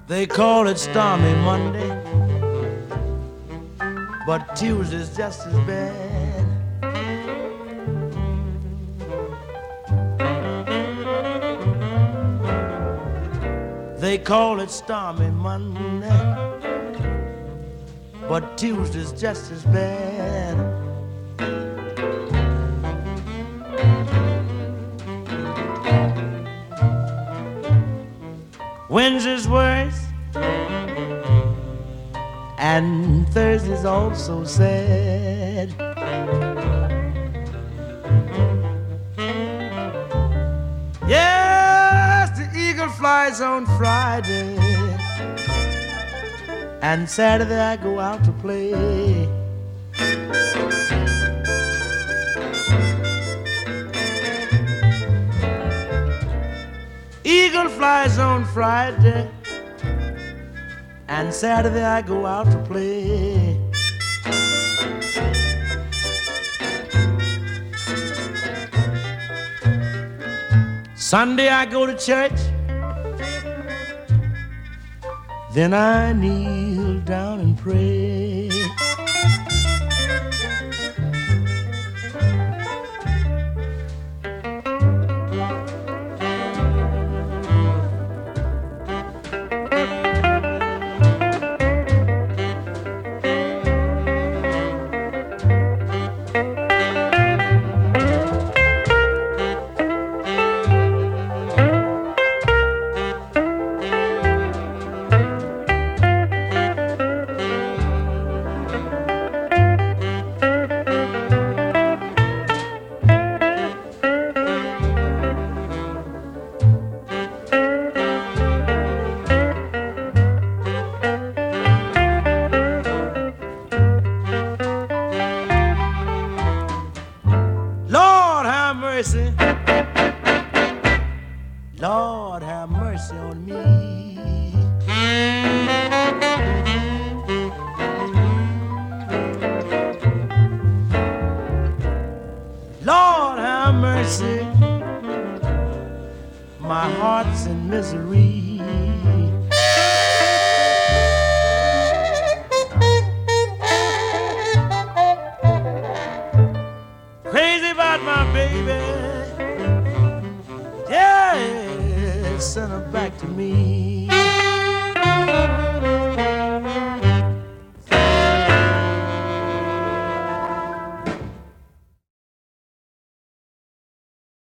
They call it stormy Monday, but Tuesday's just as bad. They call it stormy Monday, but Tuesday's just as bad. Wednesday's worse, and Thursday's also sad. Yes, the eagle flies on Friday, and Saturday I go out to play. Eagle flies on Friday, and Saturday I go out to play. Sunday I go to church, then I kneel down and pray. Lord, have mercy on me. Lord, have mercy. My heart's in misery. Crazy about my baby. Yeah, send her back to me.